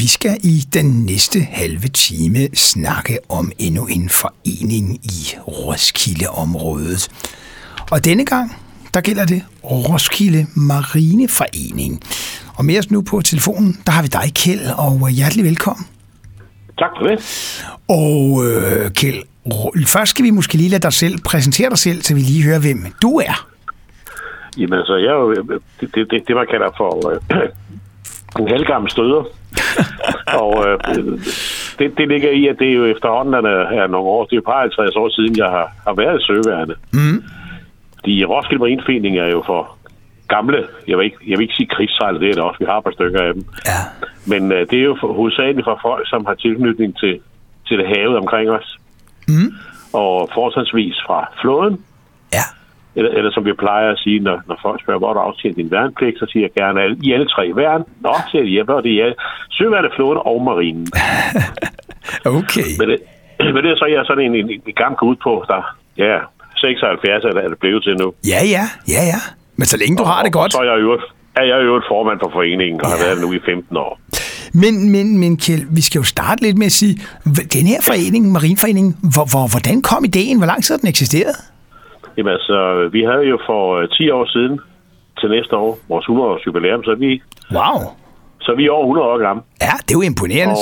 vi skal i den næste halve time snakke om endnu en forening i Roskilde-området. Og denne gang, der gælder det Roskilde Marineforening. Og med os nu på telefonen, der har vi dig, Kjeld, og hjertelig velkommen. Tak for det. Og Kjeld, først skal vi måske lige lade dig selv præsentere dig selv, så vi lige hører, hvem du er. Jamen altså, jeg er jo det man kalder for en halvgammel støder. Og det ligger i, at det er jo efterhånden er nogle år, det er jo bare 50 år siden, jeg har været i søværende. Mm. De Roskilde Marineforening er jo for gamle, jeg vil ikke sige krigssejler, det er det også, vi har et par stykker af dem. Ja. Men det er jo hovedsageligt for folk, som har tilknytning til det havet omkring os. Mm. Og fortrinsvis fra flåden. Ja. Eller som vi plejer at sige, når folk spørger, hvor du afstjener din værnepligt, så siger jeg gerne, i alle tre værn. Nå, siger de, hvor det er søværende, flåden og marinen. Okay. Men det er så, jeg er sådan en gang ud på, der 76 er det blevet til nu. Ja. Men så længe du har det godt. Så er jeg jo et formand for foreningen, og har været nu i 15 år. Men Kjeld, vi skal jo starte lidt med at sige, den her forening, Marineforeningen, hvordan kom ideen? Hvor lang tid den eksisterede? Jamen altså, vi havde jo for 10 år siden til næste år, vores 100-års jubilæum, så vi er over 100 år gamle. Ja, det er jo imponerende.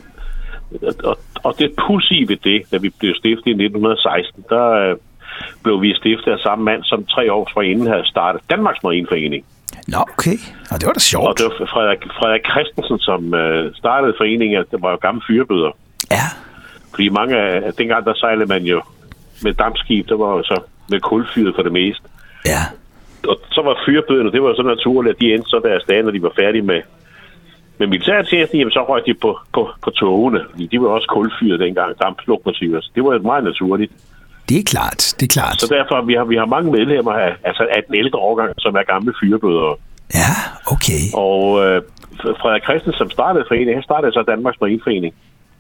Og det pudsige ved det, da vi blev stiftet i 1916, der blev vi stiftet af samme mand, som 3 år forinden havde startet Danmarks Marineforening. Nå, okay. Og det var da sjovt. Og det var Frederik Christensen, som startede foreningen, det var jo gamle fyrbøder. Ja. Fordi mange af dengang, der sejlede man jo med dampskib, der var jo så med kulfyret for det meste. Ja. Og så var fyrbøderne, det var så naturligt, at de endte så deres dage, når de var færdige med militærtjenesten, jamen så røg de på togene. De var også kulfyret dengang, damplokomotiver. Så det var meget naturligt. Det er klart. Så derfor, vi har mange medlemmer af den ældre årgang, som er gamle fyrbødere. Ja, okay. Og Frederik Christensen, som startede foreningen, han startede så Danmarks Marineforening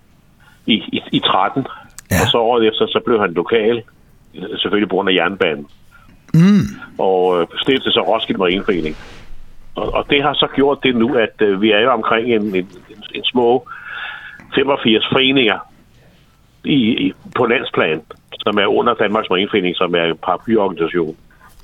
i 13. Ja. Og så året efter, så blev han lokal, selvfølgelig på grund af jernbanen. Mm. Og stiftede så Roskilde Marineforening. Og det har så gjort det nu, at vi er jo omkring en små 85 foreninger på landsplan, som er under Danmarks Marineforening, som er en paraplyorganisation.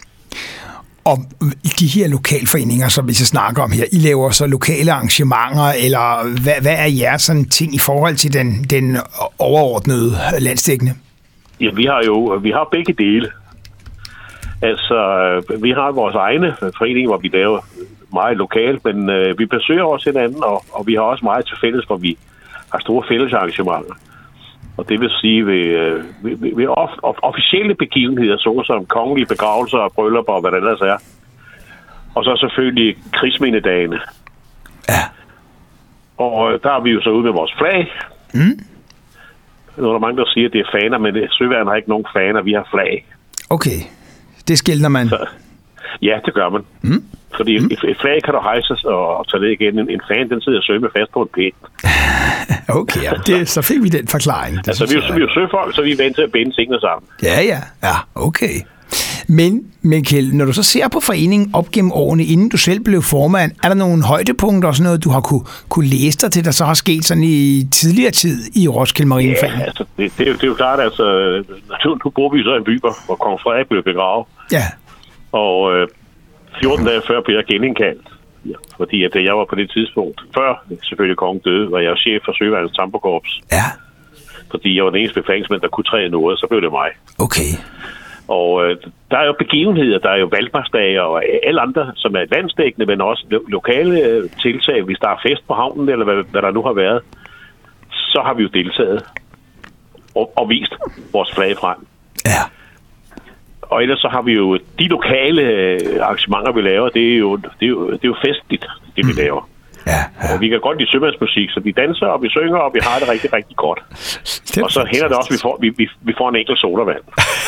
Og de her lokalforeninger, som vi så snakker om her, I laver så lokale arrangementer, eller hvad er jeres sådan ting i forhold til den overordnede landsdækkende? Ja, vi har begge dele. Altså, vi har vores egne foreninger, hvor vi laver meget lokalt, men vi besøger også hinanden, og vi har også meget til fælles, hvor vi har store fælles arrangementer. Og det vil sige ved officielle begivenheder, såsom kongelige begravelser og bryllupper og hvad det ellers er. Og så selvfølgelig krigsmindedagene. Ja. Og der er vi jo så ude med vores flag. Mm. Nu er der mange, der siger, at det er faner, men søværnet har ikke nogen faner, vi har flag. Okay, det skilner man. Ja, det gør man. Mm. Fordi et flag kan du hejse og tage det igen. En fan, den sidder og søger fast på en pind. Okay, ja. Så fik vi den forklaring. Altså, vi er jo søfolk, så vi er vant til at binde tingene sammen. Ja, okay. Men Kjeld, når du så ser på foreningen op gennem årene, inden du selv blev formand, er der nogle højdepunkter og sådan noget, du har kunne læse dig til, der så har sket sådan i tidligere tid i Roskilde Marineforening? Ja, altså, det er jo klart, altså, nu bor vi så i en by, hvor kong Frederik blev begravet. Ja. Og 14 dage før blev jeg genindkaldt. Ja, fordi at jeg var på det tidspunkt, før selvfølgelig kongen døde, var jeg chef for Søværnets Tamperkorps. Ja. Fordi jeg var den eneste befalingsmand, der kunne træde noget, så blev det mig. Okay. Og der er jo begivenheder, der er jo valgmarsdage og alle andre, som er landsdækkende, men også lokale tiltag. Hvis der er fest på havnen, eller hvad der nu har været, så har vi jo deltaget og vist vores flag frem. Ja. Og ellers så har vi jo de lokale arrangementer, vi laver, det er jo festligt, det vi laver. Ja. Og vi kan godt lide sømandsmusik, så vi danser, og vi synger, og vi har det rigtig, rigtig godt. Og så hænder det også, vi får en enkelt sodavand.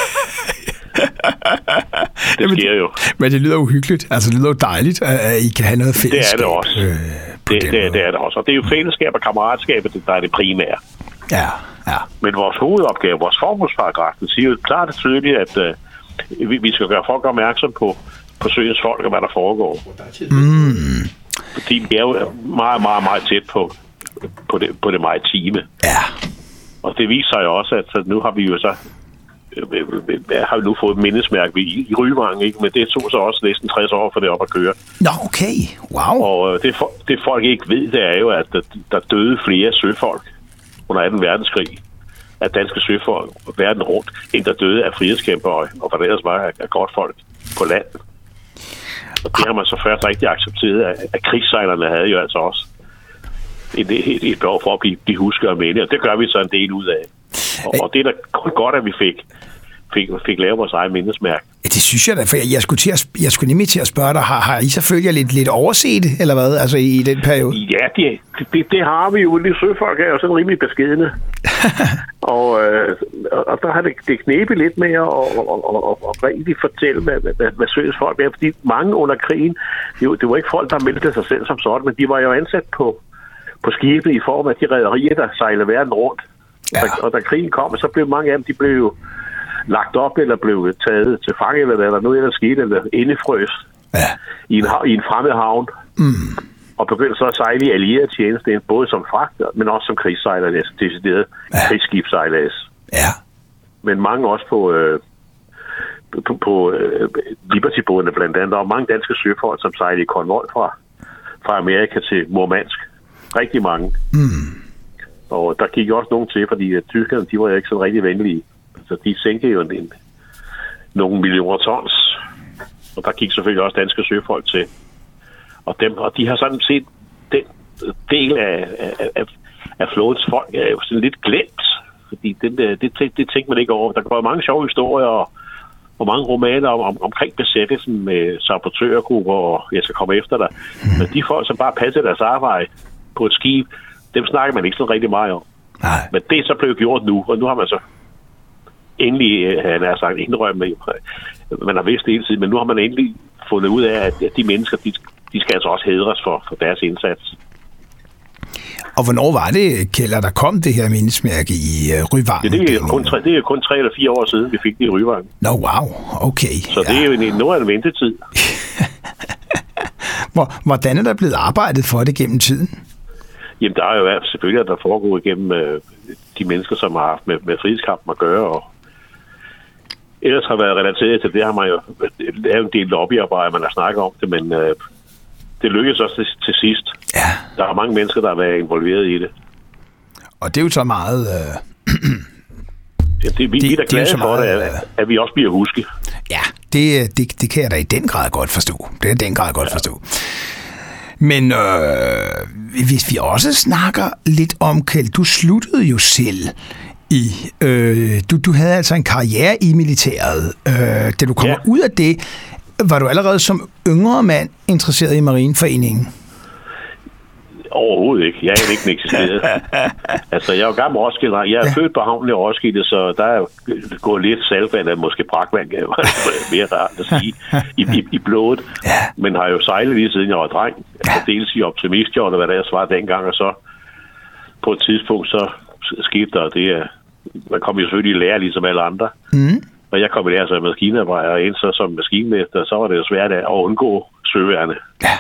Det sker jo. Men det lyder jo hyggeligt. Altså, det lyder jo dejligt, at I kan have noget fællesskab. Det er det også. Det er det også. Og det er jo fællesskab og kammeratskabet, der er det primære. Ja. Men vores hovedopgave, vores formålsparagraf, den siger jo klart og tydeligt, at vi skal gøre folk opmærksom på søens folk og hvad der foregår. Mm. Fordi vi er jo meget, meget, meget tæt på på det maritime. Ja. Og det viser sig jo også, at nu har vi jo så har vi nu fået et mindesmærke i Ryvang, ikke? Men det tog så også næsten 60 år for det op at køre. Nå, okay. Wow. Og det folk ikke ved, det er jo, at der døde flere søfolk under 2. verdenskrig af danske søfolk verden rundt, end der døde af frihedskæmpere, og hvad der ellers var af godt folk på land. Og det har man så først rigtig accepteret, at krigssejlerne havde jo altså også et behov for at blive husket og minde, og det gør vi så en del ud af. Og det er da kun godt, at vi fik lavet vores egen mindesmærke. Ja, det synes jeg da, for jeg skulle nemlig til at spørge dig, har I selvfølgelig lidt overset det, eller hvad, altså i den periode? Ja, det har vi jo. De søfolk er jo sådan rimelig beskedne. og der har det knebet lidt med at rigtig fortælle, hvad søfolk er, fordi mange under krigen, det var ikke folk, der meldte sig selv som sådan, men de var jo ansat på skibet i form af de rederier, der sejlede verden rundt. Ja. Og da krigen kom, så blev mange af dem, de blev lagt op, eller blev taget til fange, eller noget ellers skete, eller indefrøs i en fremmed havn. Og begyndte så at sejle i allieret tjeneste, både som fragter, men også som krigssejler, decideret krigsskibsejlads. Ja. Men mange også på Liberty-bådene blandt andet, og mange danske søfolk, som sejlede i konvoj fra Amerika til Murmansk. Rigtig mange. Og der gik også nogen til, fordi tyskerne, de var jo ikke så rigtig venlige. Så de sænkede jo nogle millioner tons. Og der gik selvfølgelig også danske søfolk til. Og de har sådan set den del af flådens folk er jo sådan lidt glemt. Fordi det tænker man ikke over. Der går mange sjove historier og mange romaner omkring besættelsen med sabotørgrupper, og jeg skal komme efter dig. Men de folk, som bare passer deres arbejde på et skib, dem snakker man ikke så rigtig meget om. Nej. Men det er så blevet gjort nu, og nu har man så endelig, han har sagt, indrømme, man har vidst det hele tiden, men nu har man endelig fundet ud af, at de mennesker, de skal altså også hædres for deres indsats. Og hvornår var det, Kjeld, der kom det her mindesmærke i Ryvang? Ja, det er kun 3 eller 4 år siden, vi fik det i Ryvang. Nå, wow, okay. Så det er jo noget af en ventetid. Hvordan er der blevet arbejdet for det gennem tiden? Jamen, der er jo selvfølgelig, der foregår igennem de mennesker, som har haft med frihedskampen at gøre, og ellers har været relateret til det, har man jo lavet en del lobbyarbejde, man har snakket om det, men det lykkedes også til sidst. Ja. Der er mange mennesker, der har været involveret i det. Og det er jo så meget... vi er da glade for det, at vi også bliver husket. Ja, det kan jeg da i den grad godt forstå. Det er den grad godt forstå. Men hvis vi også snakker lidt om, Kjeld, du sluttede jo selv i... Du havde altså en karriere i militæret. Da du kommer ud af det, var du allerede som yngre mand interesseret i Marineforeningen? Overhovedet ikke. Jeg er ikke eksisteret. Altså, jeg er jo gammel Roskilde. Jeg er født på havnen i Roskilde, så der er jo gået lidt saltvand af måske brakvand, mere rart at sige, i blodet. Men har jo sejlet lige siden jeg var dreng. Altså, dels i optimistjobbet, hvad der var dengang, og så på et tidspunkt, så skete der det. Man kom jo selvfølgelig i lære, ligesom alle andre. Og jeg kom i lære som maskinarbejder, og ind så som maskinmester, så var det jo svært at undgå søværende. Ja.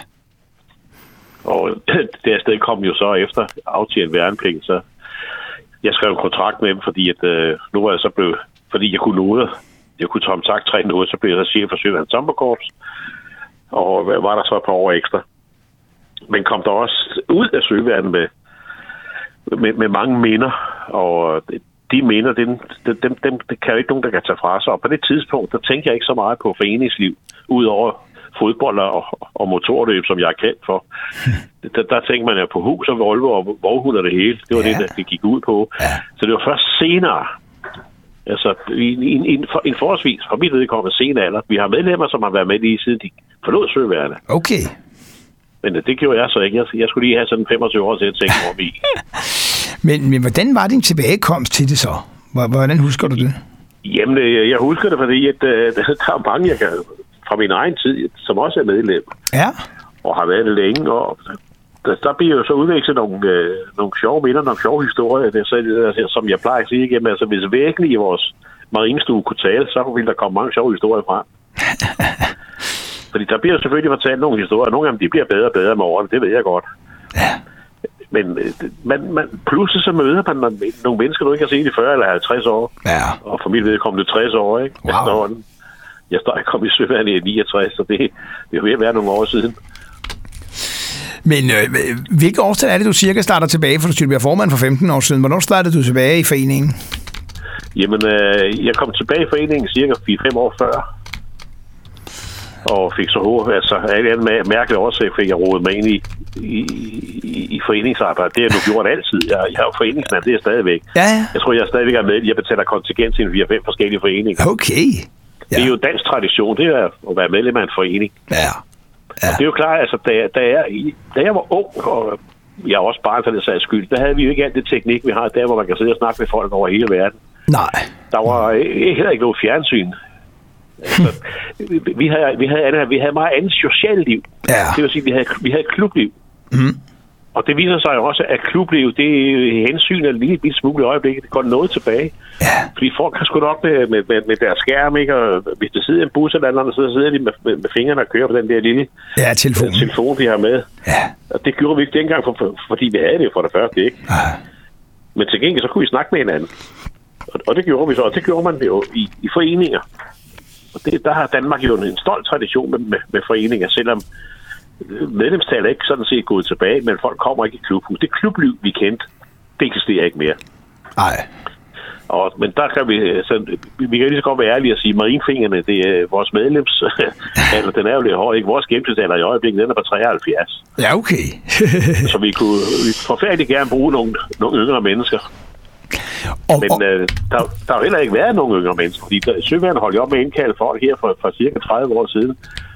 Og det afsted kom jo så efter aftjent værnepligt, så jeg skrev en kontrakt med dem, fordi at nu var jeg så blevet, fordi jeg kunne tage om sagt 3 noget, så blev jeg så chef for Søværnets Sommerkorps, og var der så et par år ekstra. Men kom der også ud af Søværnet med mange minder, og de minder, dem kan jo ikke nogen, der kan tage fra sig. Og på det tidspunkt, der tænkte jeg ikke så meget på foreningsliv, udover fodbold og motorløb, som jeg er kendt for. Der tænkte man jo på hus og Volvo og vognhund og det hele. Det var det gik ud på. Ja. Så det var først senere, altså en forholdsvis, fra mit vedkommende senere alder. Vi har medlemmer, som har været med lige siden de forlod Søværnet. Okay. Men det gjorde jeg så ikke. Jeg skulle lige have sådan 25 år til at tænke over i. Men hvordan var din tilbagekomst til det så? Hvordan husker du det? Jamen, jeg husker det, fordi at, der er mange, jeg kan fra min egen tid, som også er medlem. Ja. Og har været det længe, og der bliver jo så udvekslet nogle sjove minder, nogle sjove historier, som jeg plejer at sige igennem. Altså, hvis virkelig i vores marinestue kunne tale, så ville der komme mange sjove historier frem. Fordi der bliver selvfølgelig fortalt nogle historier. Nogle af dem, de bliver bedre og bedre med årene, det ved jeg godt. Ja. Men pludselig så møder man nogle mennesker, du ikke har set i 40 eller 50 år. Ja. Og for mit vedkommende 60 år, ikke? Wow. Jeg kom i søværnet i 69, så det er jo ved at være nogle år siden. Men hvilke årstal er det, du cirka starter tilbage? For du siger, du bliver formand for 15 år siden. Hvornår startede du tilbage i foreningen? Jamen, jeg kom tilbage i foreningen cirka 4-5 år før. Og fik så hårdt, altså af en anden mærkelig årsag fik jeg rodet mig ind i foreningsarbejde. Det har jeg nu gjort altid. Jeg er jo foreningsmand, det er stadigvæk. Ja. Jeg tror, jeg stadigvæk er med. Jeg betaler kontingent til 4-5 forskellige foreninger. Okay. Ja. Det er jo dansk tradition, det er at være medlem af en forening. Ja. Og det er jo klart, altså da jeg var ung, og jeg er også barn for det sags skyld, der havde vi jo ikke alt det teknik, vi har der, hvor man kan sidde og snakke med folk over hele verden. Nej. Der var heller ikke noget fjernsyn. Altså, vi havde meget andet socialt liv. Ja. Det vil sige, vi havde klubliv. Mm. Og det viser sig jo også, at klubliv, det er hensyn af lige et smule i øjeblikket. Det går noget tilbage. Ja. Fordi folk kan sgu nok med deres skærm, ikke? Og hvis der sidder en bus eller andet, så sidder de med fingrene og kører på den der lille telefon, de har med. Ja. Og det gjorde vi ikke dengang, fordi vi havde det for det første, ikke? Ja. Men til gengæld, så kunne vi snakke med hinanden. Og det gjorde vi så, og det gjorde man jo i foreninger. Og der har Danmark jo en stolt tradition med foreninger, selvom medlemstallet ikke sådan set gået tilbage, men folk kommer ikke i klubhus. Det klubliv, vi kendte, det eksisterer ikke mere. Nej. Men der kan vi kan lige så godt være ærlige og sige, Marienfingrene, det er vores medlems, altså den er jo lidt hård, ikke? Vores gennemsnitsalder i øjeblikket, den er på 73. Ja, okay. Så vi kunne forfærdeligt gerne bruge nogle yngre mennesker. Men der har heller ikke været nogen yngre mennesker, fordi søværnet holdt op med at indkalde folk her for cirka 30 år siden.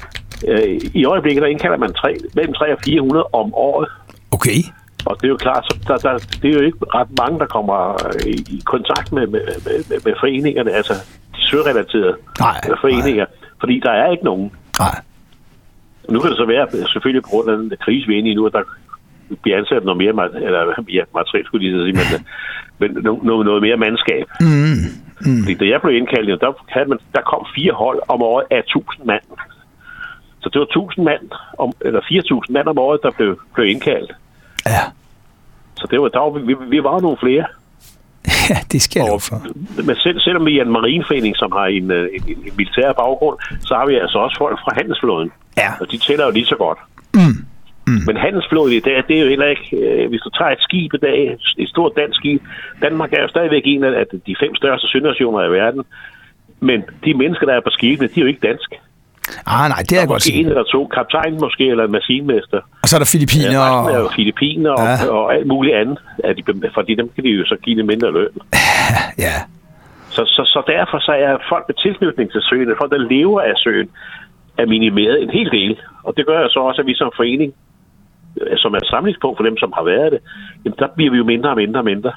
I øjeblikket, der indkalder man mellem 300 og 400 om året. Okay. Og det er jo klart, så det er jo ikke ret mange, der kommer i kontakt med foreningerne, altså de sørelaterede foreninger, fordi der er ikke nogen. Nej. Nu kan det så være, selvfølgelig på grund af den krise, vi er inde i nu, at der bliver ansat noget mere materiel, skulle jeg sige, men noget mere mandskab. Fordi da jeg blev indkaldt, der kom 4 hold om året af 1000 mand. Så det var 1000 mand, eller 4000 mand om året, der blev indkaldt. Ja. Så vi var nogle flere. Ja, det skal jeg for. Men selvom vi er en marineforening, som har en militær baggrund, så har vi altså også folk fra handelsflåden. Ja. Og de tæller jo lige så godt. Men handelsflåden i dag, det er jo heller ikke... hvis du tager et skib i dag, et stort dansk skib, Danmark er jo stadigvæk en af de 5 største sønationer i verden. Men de mennesker, der er på skibene, de er jo ikke danske. Nej, det er jeg godt sige. En eller 2 kaptajn måske, eller en maskinmester. Og så er der filippiner. Ja, der er filippiner og alt muligt andet. Fordi dem kan de jo så give det mindre løn. Ja. Så derfor så er folk med tilknytning til søen, folk der lever af søen, er minimeret en hel del. Og det gør så også, at vi som forening, som er et samlingspunkt for dem, som har været det, jamen, der bliver vi jo mindre og mindre.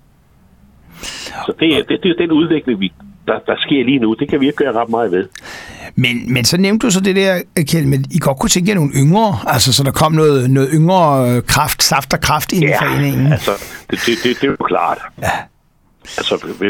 Så det er den udvikling, der sker lige nu. Det kan vi ikke gøre ret meget ved. Men så nævnte du så det der, Kjeld, men I godt kunne tænke jer nogle yngre, altså så der kom noget yngre saft og kraft ind i foreningen. Altså, det er jo klart. Ja. Altså,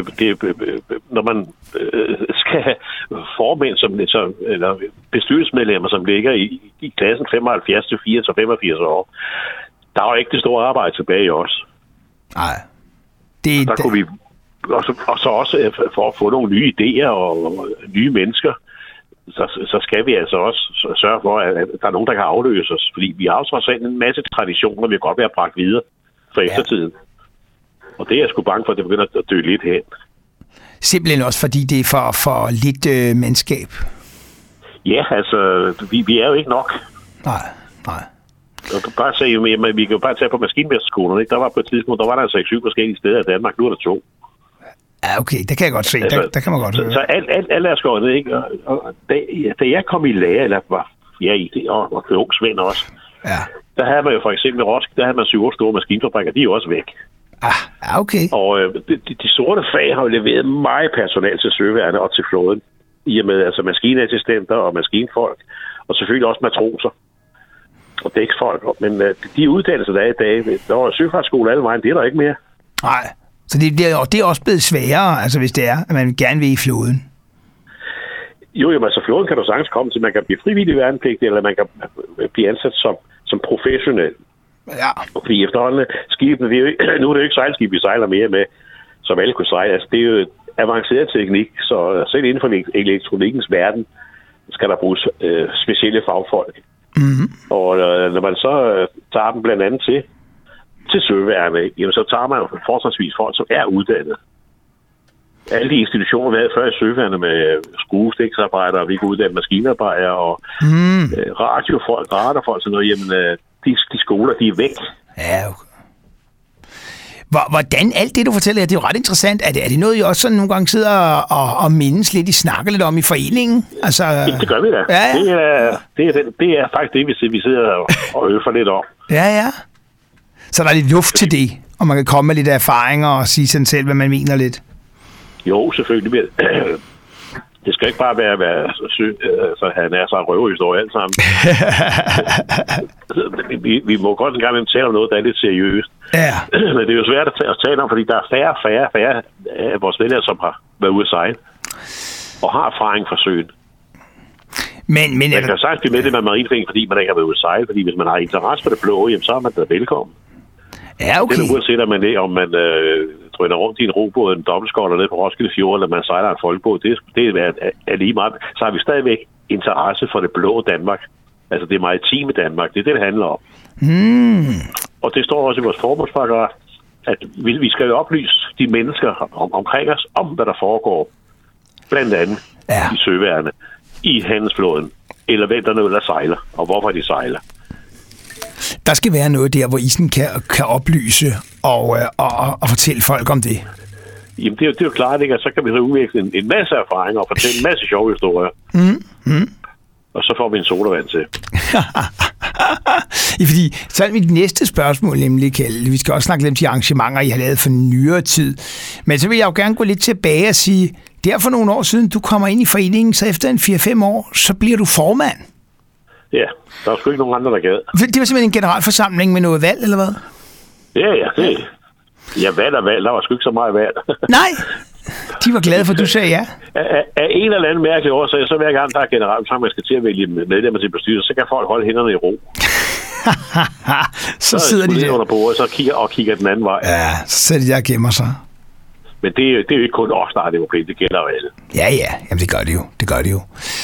når man skal have formænd, eller bestyrelsesmedlemmer, som ligger i klassen 75 til 85 år, der er jo ikke det store arbejde tilbage i os. Nej. Der kunne vi og så også for at få nogle nye idéer og nye mennesker, så skal vi altså også sørge for, at der er nogen, der kan afløse os. Fordi vi har også en masse traditioner, vi kan godt være bragt videre for eftertiden. Og det er jeg sgu bange for, at det begynder at dø lidt hen. Simpelthen også, fordi det er for lidt mandskab? Ja, altså, vi er jo ikke nok. Nej. Vi kan jo bare tage på maskinmesterskolerne, ikke? Der var på et tidspunkt, der var der 6-7 forskellige steder i Danmark, nu er der 2. Ja, okay, det kan jeg godt se. Altså, der kan man godt høre. Så alt er skåret, ikke? Og da jeg kom i lære, eller var og ung Svend også, der havde man jo for eksempel Roskilde, der havde man 7 store maskinfabrikker, de er jo også væk. Ah, okay. Og de sorte fag har jo leveret meget personal til søværnet og til flåden, i og med altså maskinassistenter og maskinfolk, og selvfølgelig også matroser og dæksfolk. Men de uddannelser, der er i dag, der var søfartsskole alle vejen, det er der ikke mere. Nej, så det er også blevet sværere, altså hvis det er, at man gerne vil i flåden. Jo, altså flåden kan du sagtens komme til. Man kan blive frivillig værnepligtig, eller man kan blive ansat som professionel. Ja. Fordi efterhånden skibene, nu er det jo ikke sejlskib, vi sejler mere med, som alle kunne sejle. Altså, det er jo avanceret teknik, så selv inden for elektronikkens verden skal der bruges specielle fagfolk. Mm-hmm. Og når man så tager dem blandt andet til søværende, jamen, så tager man forholdsvis folk, som er uddannet. Alle de institutioner, vi havde før i søværende med skruestiksarbejdere, vi kunne uddanne maskinarbejdere og radiofolk, radarfolk, sådan noget, jamen de skoler, de er væk. Ja, okay. Hvordan alt det, du fortæller, det er jo ret interessant. Er det noget, I også sådan nogle gange sidder og mindes lidt, I snakker lidt om i foreningen? Altså, det gør vi da. Ja. Det er faktisk det, vi sidder og øver lidt om. Ja. Så der er lidt luft til det, og man kan komme med lidt erfaringer og sige sådan selv, hvad man mener lidt. Jo, selvfølgelig. Det skal ikke bare være så han er så en røverhistorie alt sammen. vi må godt en gang tale om noget, der er lidt seriøst. Ja. Men det er jo svært at tale om, fordi der er færre af vores vælgere, som har været ude at sejle og har erfaring fra søen. Men man kan sagtens blive med det med marinforening, fordi man ikke har været ude at sejle, fordi hvis man har interesse for det blå, jamen, så er man da velkommen. Ja, okay. Det er uanset om man drøner rundt i en robåd, en dobbeltskolder nede på Roskilde Fjord, eller man sejler en folkebåd, det er lige meget. Så har vi stadigvæk interesse for det blå Danmark. Altså det maritime Danmark. Det er det handler om. Og det står også i vores formålsparagraf, at vi skal jo oplyse de mennesker omkring os om, hvad der foregår. Blandt andet i søværende, i handelsflåden, eller hvem der noget, der sejler, og hvorfor de sejler. Der skal være noget der, hvor isen kan oplyse og fortælle folk om det. Jamen, det er jo klart, ikke? Og så kan vi så udvikle en masse erfaringer og fortælle en masse sjove historier. Og så får vi en sodavand til. Fordi så er mit næste spørgsmål, nemlig, Kjeld. Vi skal også snakke lidt om de arrangementer, I har lavet for nyere tid. Men så vil jeg jo gerne gå lidt tilbage og sige, der for nogle år siden, du kommer ind i foreningen, så efter en 4-5 år, så bliver du formand. Ja, der er sgu ikke nogen andre, der gad. Det var simpelthen en generalforsamling med noget valg, eller hvad? Ja, det. Ja, valg. Der var sgu ikke så meget valg. Nej, de var glade for, at du sagde ja. Af en eller anden mærkelig årsag, så hver gang der er generalforsamling, man skal til at vælge medlemmer til bestyrelsen, så kan folk holde hænderne i ro. så sidder de der under bordet, så kigger den anden vej. Ja, så sidder de der og gemmer sig. Men det er jo ikke kun os, der har det problem. Det gælder jo alle. Ja. Jamen, det gør det jo.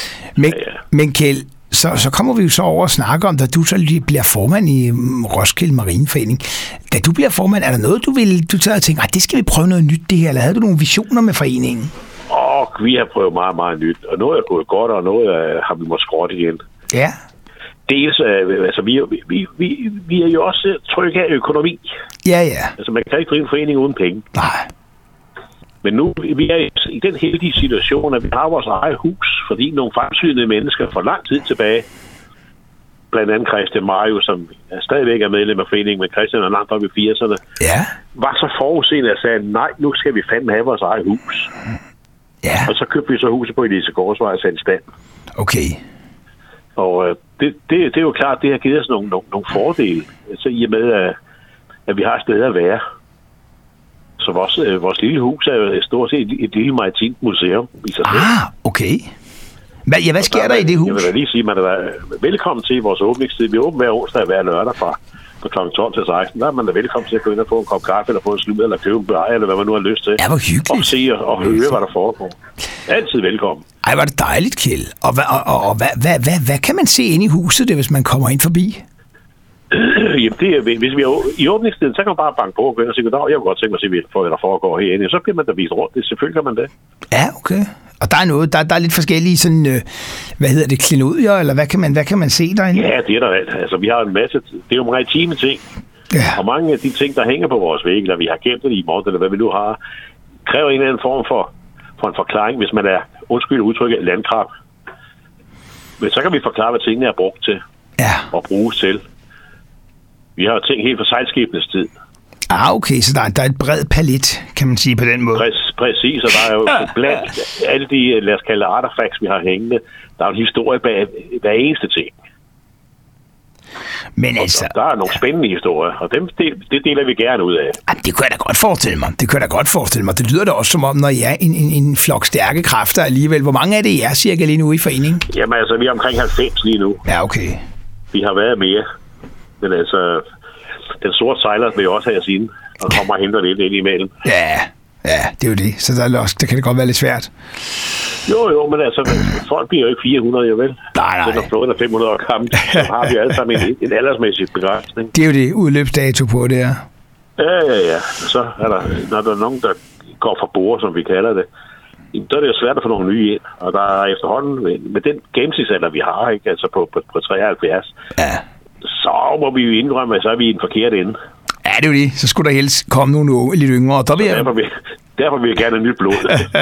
Men Kjeld, så kommer vi jo så over og snakke om, da du så bliver formand i Roskilde Marineforening. Da du bliver formand, er der noget, du tager og tænker, det skal vi prøve noget nyt det her, eller havde du nogle visioner med foreningen? Vi har prøvet meget, meget nyt, og noget er gået godt, og noget har vi måtte skråt igen. Ja. Dels, altså vi er jo også trygge af økonomi. Ja. Altså man kan ikke drive en forening uden penge. Nej. Men nu vi er i den heldige situation, at vi har vores eget hus, fordi nogle fremsynede mennesker for lang tid tilbage, blandt andet Christian Mario, som stadigvæk er medlem af foreningen, men Christian er langt op i 80'erne, var så forudseende at sagde, nej, nu skal vi fandme have vores eget hus. Ja. Og så købte vi så huset på Elise Gårdsvej og sendte stand. Okay. Og det er jo klart, det har givet os nogle fordele, så i og med, at vi har et sted at være. Så vores lille hus er jo stort set et lille maritimt museum i sig selv. Okay. Hvad sker der i det hus? Jeg vil da lige sige, at man er velkommen til vores åbningstid. Vi åbner hver onsdag og hver lørdag fra kl. 12 til 16. Der er man da velkommen til at gå ind og få en kop kaffe, eller få en slud, eller købe en bajer, eller hvad man nu har lyst til. Ja, hvor hyggeligt. Og se og høre, hvad der foregår. Altid velkommen. Ej, var det dejligt, Kjeld. Og hvad kan man se inde i huset, hvis man kommer ind forbi? Jamen, hvis vi er i åbningstiden, så kan man bare banke på og gå ind og sige, jeg kunne godt tænke mig at se, hvad der foregår herinde. Så bliver man da vist rundt. Selvfølgelig kan man det. Ja, okay. Og der er noget, der er lidt forskellige sådan, klenodier, eller hvad kan man se derinde? Ja, det er der alt. Altså, vi har en masse, det er jo maritime ting. Ja. Og mange af de ting, der hænger på vores væg, eller vi har gemt det i morgen, eller hvad vi nu har, kræver en eller anden form for en forklaring, hvis man er, undskyld udtrykket, landkrab. Men så kan vi forklare, hvad tingene er brugt til. Ja. Og bruges til. Vi har jo ting helt fra sejlskibenes tid. Okay, så der er et bred palet, kan man sige på den måde. Præcis, og der er jo blandt alle de, lad os kalde artefacts, vi har hængende, der er en historie bag hver eneste ting. Men altså... Der er nogle spændende historier, og det deler vi gerne ud af. Det kunne jeg da godt forestille mig. Det lyder da også som om, når I er en flok stærke kræfter alligevel. Hvor mange af det I er cirka lige nu i foreningen? Jamen altså, vi er omkring 90 lige nu. Ja, okay. Vi har været mere. Men altså, den sorte sejler vil jo også have sin, og kommer og henter lidt ind imellem. Ja, det er jo det. Så der kan det godt være lidt svært. Jo, men altså, folk bliver jo ikke 400, jo vel? Nej. Selvom flåden er 500 år gammel, så har vi alle sammen en aldersmæssig begrænsning. Det er jo det udløbsdato på det her. Ja. Så er der, når der er nogen, der går fra bord, som vi kalder det, så er det jo svært at få nogle nye ind. Og der er efterhånden, med den gennemsnitsalder, vi har, ikke, altså på 73, så må vi jo indrømme, at så er vi i en forkert ende. Ja, det er jo det. Så skulle der helst komme nogle lidt yngre. Og derfor vil jeg gerne have nyt blod.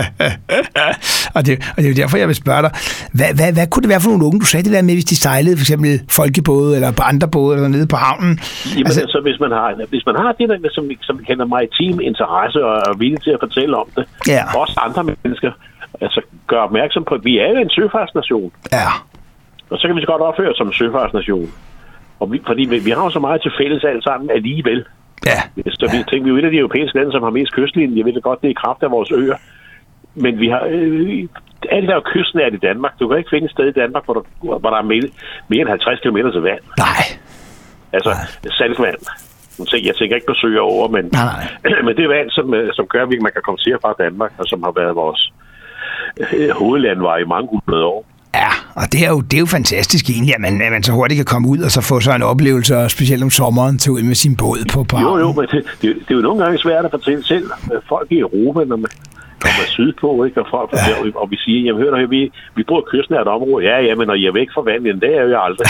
og det er jo derfor, jeg vil spørge dig. Hvad kunne det være for nogle unge? Du sagde det der med, hvis de sejlede for eksempel folkebåde eller på andre både eller nede på havnen. Jamen altså hvis man har det der, som vi kender maritim interesse og er villige til at fortælle om det, også andre mennesker, altså gør opmærksom på, at vi er en søfartsnation. Ja. Og så kan vi så godt opføre som en søfartsnation. Fordi vi har jo så meget til fælles alt sammen alligevel. Ja. Så vi tænker, vi er jo et af de europæiske lande, som har mest kystlinje. Jeg ved det godt, det er i kraft af vores øer. Men vi har alt der kysten er i Danmark. Du kan ikke finde et sted i Danmark, hvor der er mere end 50 km til vand. Nej. Altså saltvand. Jeg tænker ikke på søer over, men det er vand, som gør, at man kan komme til fra Danmark, og som har været vores hovedlandvej i mange 100 år. Ja, og det er jo fantastisk egentlig, at man så hurtigt kan komme ud og så få sig en oplevelse, og specielt om sommeren, tage ud med sin båd på havnen. Jo, men det er jo nogle gange svært at fortælle selv. Folk i Europa, når man kommer sydpå, ikke? Og folk og vi siger, jamen hør, vi bor i kystnært område. Ja, men når I er væk fra vandet, det er jo aldrig.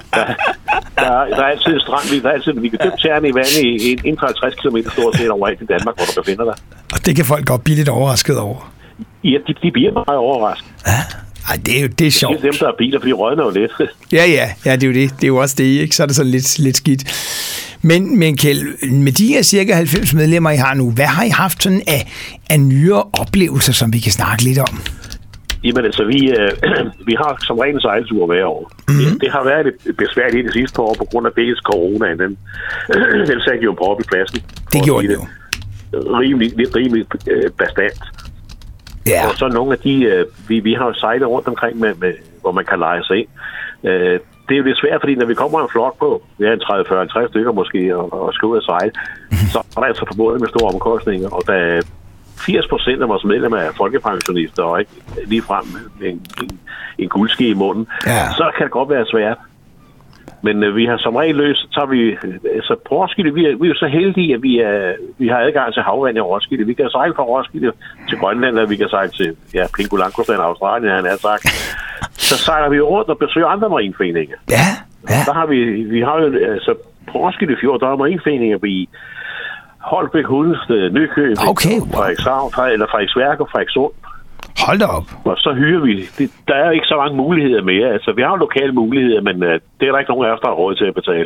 Der er altid en strand, vi kan dybe tæerne i vandet inden for 50 km stort set overalt i Danmark, hvor du befinder dig. Og det kan folk godt blive lidt overrasket over. Ja, de bliver meget overrasket. Ja. Ej, det er sjovt. Det er dem, der er biler, for de rådner jo lidt. Ja, det er jo det. Det er jo også det, ikke? Så er det sådan lidt skidt. Men Kjeld, med de her cirka 90 medlemmer, I har nu, hvad har I haft sådan af nyere oplevelser, som vi kan snakke lidt om? Jamen altså, vi har som regel sejltur hver år. Mm-hmm. Det har været lidt besværligt i det sidste år, på grund af dels coronaen. Den satte jo på op i pladsen. Det gjorde det jo. Rimelig bastant. Ja. Og så nogle af de, vi har jo sejlet rundt omkring, med, hvor man kan lege sig ind. Det er jo lidt svært, fordi når vi kommer en flok på, vi er en 30-40-50 stykker måske, og skal ud og sejle, så er der altså forbundet med store omkostninger, og da 80% af vores medlemmer er folkepensionister, og ikke ligefrem en guldske i munden, så kan det godt være svært. Men vi har som regel løst, så tager vi, altså på Roskilde, vi er jo så heldige, at vi har adgang til havvand i Roskilde. Vi kan sejle fra Roskilde til Grønland, og vi kan sejle til Pingulankostrand, Australien, han har sagt. Så sejler vi rundt og besøger andre marinforeninger. Ja. Der har vi har jo, altså på Roskilde Fjord, der er marinforeninger i Holbæk, Hundested, Nykøbing, Frederikshavn, eller Frederiksværk og Frederikssund. Hold da op. Og så hyrer vi. Der er ikke så mange muligheder mere. Altså, vi har jo lokale muligheder, men det er der ikke nogen af os, der har råd til at betale.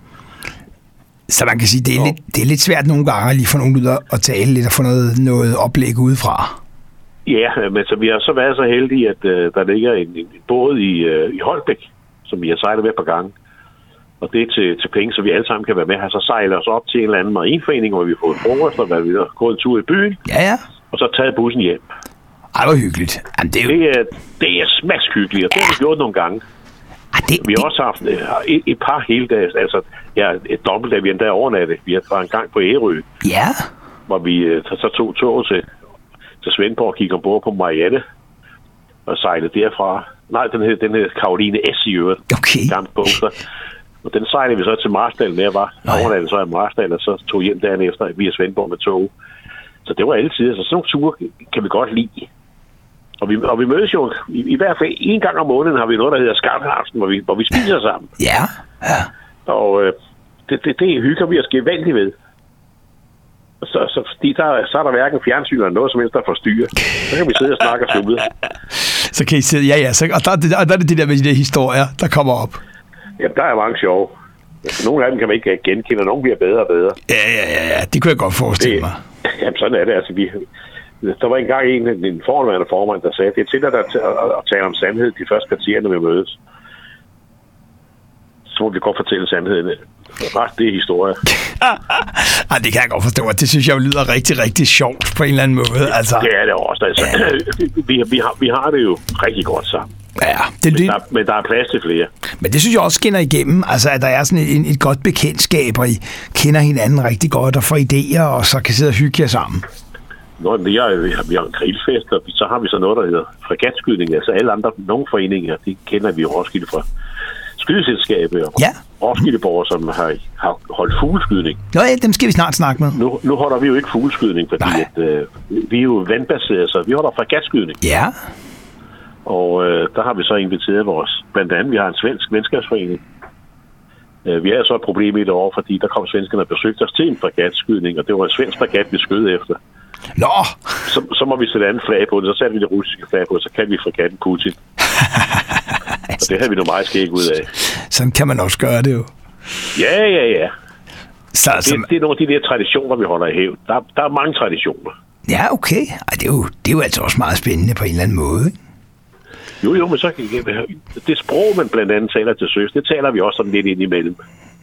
Så man kan sige, det er lidt svært nogle gange at lige få nogen ud og tale lidt og få noget oplæg udefra. Ja, men så vi har så været så heldige, at der ligger en båd i Holbæk, som vi har sejlet med på gang. Og det er til penge, så vi alle sammen kan være med her. Så sejler os op til en eller anden marinforening, hvor vi får frokost, og vi har gået en tur i byen. Ja. Og så taget bussen hjem. Ej, hvor hyggeligt. Jamen, det er smagshyggeligt, og det har vi gjort nogle gange. Vi har også haft et par heldags, altså et dobbeltdag, vi endda overnattet. Vi har været en gang på Ærø. Ja. Hvor vi så tog toget til Svendborg og kiggede ombord på Marianne og sejlede derfra. Nej, den hed Caroline S. i øvrigt. Okay. Gamle båd. Og den sejlede vi så til Marstal, der var overnattet så i Marstal, og så tog hjem dagen efter via Svendborg med tog. Så det var altid, så sådan nogle ture kan vi godt lide. Og vi mødes jo, i hvert fald en gang om måneden har vi noget, der hedder Skarphavsen, hvor vi spiser sammen. Ja. Og det hygger vi os gevaldigt ved. Så er der hverken fjernsyn eller noget som helst, der forstyrrer. Så kan vi sidde og snakke og slutte. Så kan I sidde, og der er det der med de der historier, der kommer op. Ja, der er mange sjove. Nogle af dem kan man ikke genkende, og nogle bliver bedre og bedre. Ja, det kunne jeg godt forestille mig. Jamen, sådan er det. Altså, der var engang en forhåndværende formand, der sagde, at det er til at tale om sandhed de første kvarter, når vi mødes. Så må vi godt fortælle sandheden. Det er historie. Det kan jeg godt forstå, og det synes jeg lyder rigtig, rigtig sjovt på en eller anden måde. Altså. Det er det også. Altså, vi har det jo rigtig godt sammen. Ja, men der er plads til flere. Men det synes jeg også skinner igennem, altså at der er sådan et godt bekendtskab, og I kender hinanden rigtig godt og får idéer, og så kan sidde og hygge jer sammen. Vi har en grillfest, og så har vi så noget, der hedder fregatskydning. Altså alle andre, nogle foreninger, de kender vi jo Roskilde fra skydeselskabet og Roskildeborger, som har holdt fugleskydning. Nå ja, dem skal vi snart snakke med. Nu holder vi jo ikke fugleskydning, fordi vi er jo vandbaseret, så vi holder fregatskydning. Ja. Og der har vi så inviteret blandt andet, vi har en svensk venskabsforening. Vi havde så et problem i det år, fordi der kom svenskerne og besøgte os til en fregatskydning, og det var en svensk fregat, vi skød efter. Nå! Så må vi sætte andet flag på det, så satte vi det russiske flag på, så kan vi fregatten Putin. Og det har vi nu meget skæg ud af. Sådan kan man også gøre det jo. Ja. Så, det er nogle af de der traditioner, vi holder i hævd. Der er mange traditioner. Ja, okay. Det er jo altså også meget spændende på en eller anden måde, ikke? Jo, men så det sprog, man blandt andet taler til søs, det taler vi også sådan lidt ind imellem.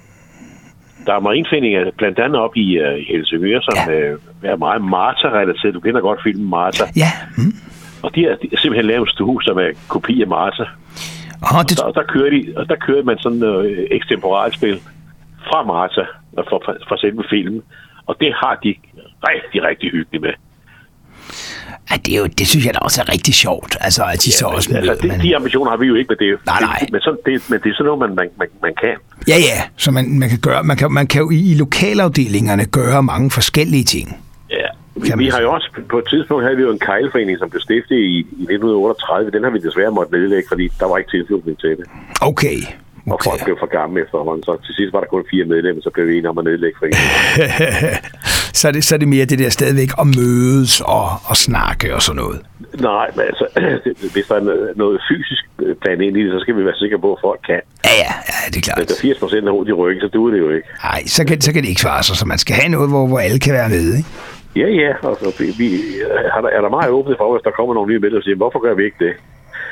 Der er marinforeninger blandt andet op i Helsingør, som er meget Marta-relateret. Du kender godt filmen Marta. Ja. Og de har simpelthen lavet en stue, som er kopi af Marta. Og der kører man sådan et ekstemporalspil fra Marta, fra selve filmen. Og det har de rigtig, rigtig hyggeligt med. Ja, det synes jeg da også er rigtig sjovt. Altså, at de så også med, de ambitioner har vi jo ikke med det. Nej. Men det er sådan noget, man kan. Ja, så man kan gøre. Man kan jo i lokalafdelingerne gøre mange forskellige ting. Ja, vi har jo også på et tidspunkt havde vi jo en kejleforening, som blev stiftet i 1938. Den har vi desværre måttet nedlægge, fordi der var ikke tilslutning til det. Okay. Og folk blev for gamle efterhånden, så til sidst var der kun 4 medlemmer, så blev vi enige om at nedlægge foreningen. så er det mere det der stadigvæk at mødes og snakke og sådan noget? Nej, men altså, hvis der er noget fysisk plan ind i det, så skal vi være sikre på, at folk kan. Ja, det er klart. Hvis der er 80% af hovedet i ryggen, så duer det jo ikke. Nej, så kan det ikke svare sig, så man skal have noget, hvor alle kan være med, ikke? Ja, altså, er der meget åbent for, hvis der kommer nogle nye medlemmer og siger, hvorfor gør vi ikke det?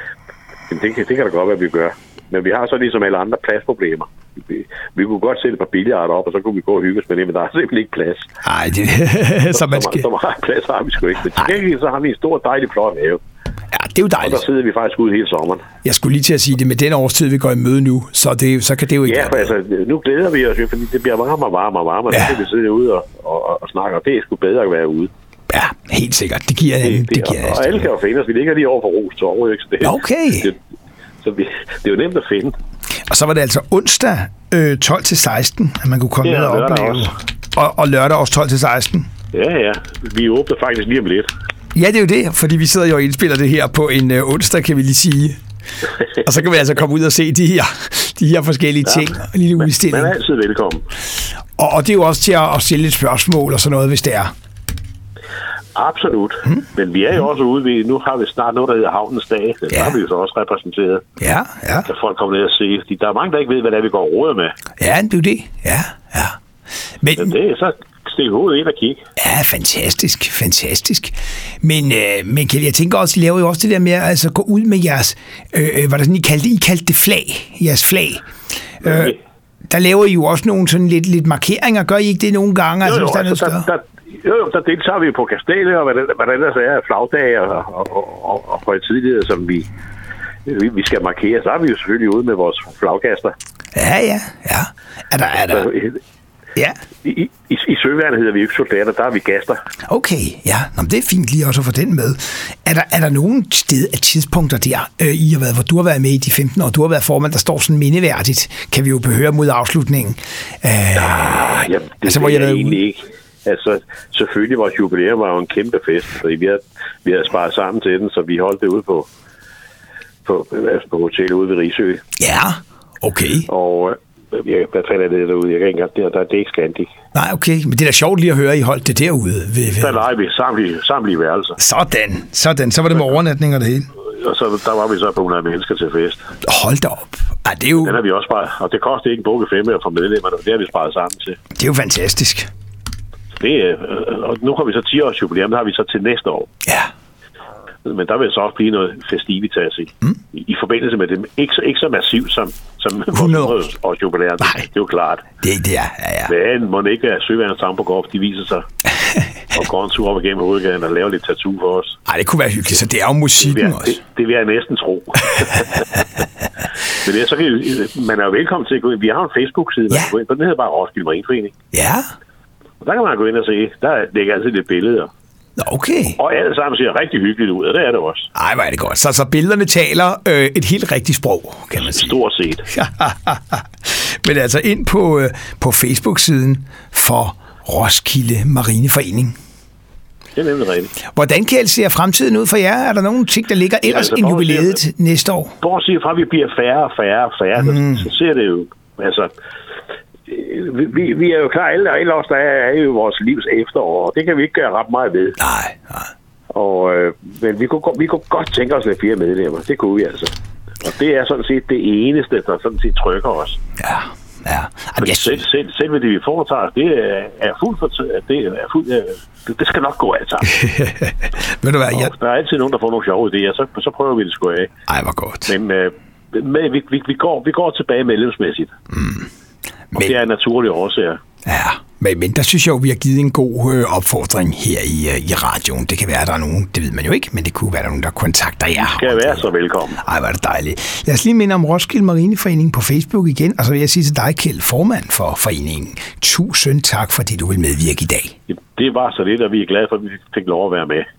Det kan da godt være, at vi gør. Men vi har så ligesom alle andre pladsproblemer. Vi kunne godt sætte et par billiarder op, og så kunne vi gå og hygge os med det, men der er simpelthen ikke plads. Nej, så man skal... Så meget plads har vi sgu ikke. Men til så har vi en stor, dejlig flot have. Ja, det er jo dejligt. Og der sidder vi faktisk ude hele sommeren. Jeg skulle lige til at sige det, med den årstid, vi går i møde nu, så kan det jo ikke... Ja, for altså, nu glæder vi os jo, fordi det bliver varmere, og så kan vi sidde ude og snakke, og det er sgu bedre at være ude. Ja, helt sikkert. Det giver og alle kan jo finde os. Vi ligger lige over for Ros Torv, ikke? Så det, okay. Så det er jo nemt at finde. Og så var det altså onsdag 12-16, at man kunne komme ned og opleve. Og lørdag også 12-16. Ja. Vi åbner faktisk lige om lidt. Ja, det er jo det, fordi vi sidder jo og indspiller det her på en onsdag, kan vi lige sige. Og så kan vi altså komme ud og se de her forskellige ting. En lille udstilling. Man er altid velkommen. Og det er jo også til at stille et spørgsmål og sådan noget, hvis det er. Absolut. Men vi er jo også ude. Nu har vi snart noget, der hedder Havnens Dag. Der har vi jo så også repræsenteret. Ja. Kan folk komme ned og se. Fordi der er mange, der ikke ved, hvad det er, vi går og råder med. Ja, det er jo det. Ja. Men det er så stik hovedet ind og kigge. Ja, fantastisk. Men jeg tænker også, I laver jo også det der med at altså, gå ud med jeres, hvad der sådan, I kaldte det flag, jeres flag. Okay. Der laver I jo også nogle sådan lidt markeringer. Gør I ikke det nogle gange? Jo, der deltager vi på Kastellet, og hvad der ellers er flagdage og højtidigheder, som vi skal markere. Så er vi jo selvfølgelig ude med vores flaggaster. Ja. Er der... Ja. I Søværnet hedder vi ikke soldater, der er vi gaster. Okay, ja. Nå, det er fint lige også at få den med. Er der nogen tidspunkter der, I har været, hvor du har været med i de 15 år, du har været formand, der står sådan mindeværdigt, kan vi jo behøre mod afslutningen? Det hvor jeg egentlig ikke. Altså, selvfølgelig vores jubilæum var jo en kæmpe fest, fordi vi havde sparet sammen til den, så vi holdt det ude på hotellet ude ved Risø. Ja, okay. Og hvad fanden er det derude? Jeg kan ikke engang, der er det ikke Scandic. Nej, okay, men det er da sjovt lige at høre, at I holdt det derude. Der leger vi samtlige værelser. Sådan, så var det med overnatning og det hele. Og så der var vi så på 100 mennesker til fest. Hold da op. Ej, det er jo... Den har vi også sparet, og det koster ikke en bukke 5 for medlemmerne, det har vi sparet sammen til. Det er jo fantastisk. Og nu har vi så 10 års jubilæum, der har vi så til næste år. Ja. Men der vil så også blive noget festivitas i forbindelse med det. Ikke så massivt som 100 års jubilæum. Det er jo klart. Det er, ja. Men må ikke være Søværnets Tamburgård, de viser sig går en tur op igennem hovedgaden og laver lidt tattoo for os. Ej, det kunne være hyggeligt, så det er jo musikken også. Det vil jeg næsten tro. Men så kan man er jo velkommen til at gå ind. Vi har en Facebook-side, man kan gå ind på. Den hedder bare Roskilde Marineforening. Ja. Og der kan man gå ind og se. Der ligger altid lidt billeder. Okay. Og alt sammen ser rigtig hyggeligt ud, og det er det også. Ej, hvor er det godt. Så billederne taler et helt rigtigt sprog, kan man sige. Stort set. Men altså ind på Facebook-siden for Roskilde Marineforening. Det er nemlig rigtigt. Hvordan kan jeg se fremtiden ud for jer? Er der nogle ting, der ligger ellers end jubilæet næste år? Bortset fra, at vi bliver færre og færre, så ser det jo... Altså, vi er jo klar, alle os, der er jo vores livs efterår, og det kan vi ikke gøre ret meget ved. Nej. Men vi kunne godt tænke os lidt flere medlemmer. Det kunne vi altså. Og det er sådan set det eneste, der sådan set trykker os. Ja. Jamen, selv med det, vi foretager, det er fuldt det skal nok gå alt sammen. Ved du hvad, der er altid nogen, der får nogle sjove idéer, så prøver vi det sgu af. Ej, hvor godt. Men vi går tilbage medlemsmæssigt. Og det er en naturlig årsager. Ja, men der synes jeg jo, vi har givet en god opfordring her i radioen. Det kan være, der er nogen, det ved man jo ikke, men det kunne være, der er nogen, der kontakter jer. Det kan være så velkommen. Ej, hvor er det dejligt. Lad os lige minde om Roskilde Marineforening på Facebook igen, og så vil jeg sige til dig, Kjeld, formand for foreningen. Tusind tak, fordi du vil medvirke i dag. Det var så lidt, og vi er glade for, at vi fik lov at være med.